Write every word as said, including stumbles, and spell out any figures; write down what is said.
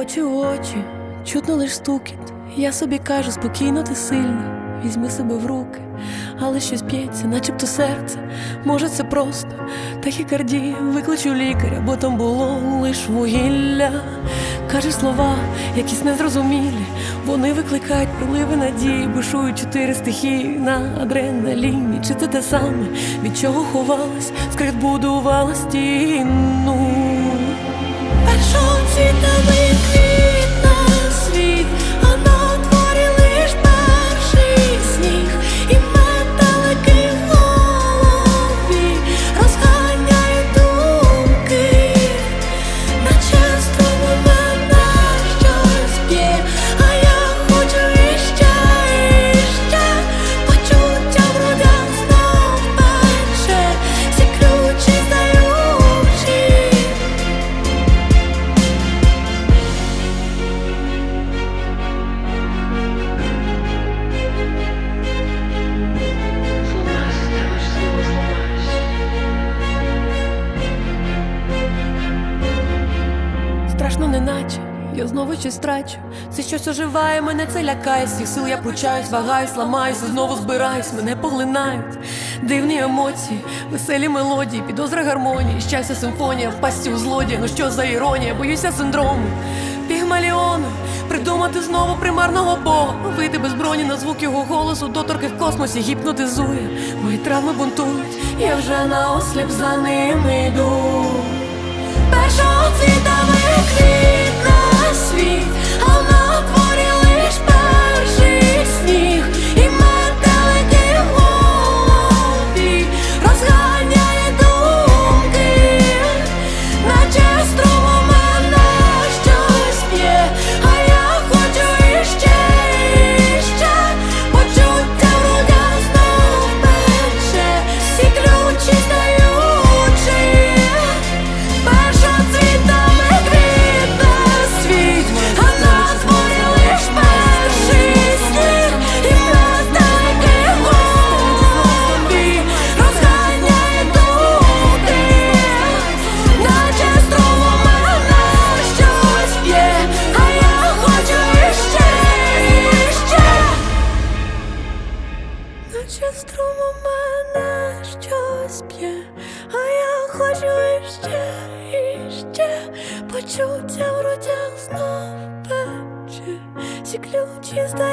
очі в очі, чутно лиш стукіт. Я собі кажу, спокійно, ти сильна, візьми себе в руки. Але щось п'ється, начебто серце, може це просто тахікардія. Викличу лікаря, бо там було лиш вугілля. Каже слова, якісь незрозумілі, вони викликають приливи надії. Бушують чотири стихії на адреналіні. Чи це те саме, від чого ховалась, скрит будувала стіну? Першого цвіта виквітне світ, а на дворі лиш перший сніг. І метелики в голові розганяють думки, наче струму мене щось б'є. А я хочу іще, іще, почуття в грудях знов пече, всі ключі здаючи. Страшно неначе, я знову щось трачу. Це щось оживає, мене це лякає. Всіх сил я пручаюсь, вагаюсь, ламаюсь, і знову збираюсь, мене поглинають дивні емоції, веселі мелодії, підозра гармонії, щастя симфонія, впасті у злодія. Ну що за іронія, боюся синдрому Пігмаліону, придумати знову примарного бога, вийти без броні на звук його голосу, доторки в космосі гіпнотизує. Мої травми бунтують, я вже наосліп за ними йду. Першого цвіта виквітне світ, а на дворі лиш перший сніг. І метелики в голові розганяє думки, наче струму мене щось б'є. А я хочу іще, іще, почуття в грудях знов пече, всі ключі здаючи. Першого цвітами квітне світ, а на дворі лиш перший сніг. І метелики в голові розганяє думки, наче струму мене щось б'є. А я хочу іще, іще, наче струму мене щось б'є. А я хочу іще, іще, почуття в грудях знов пече, всі ключі здають.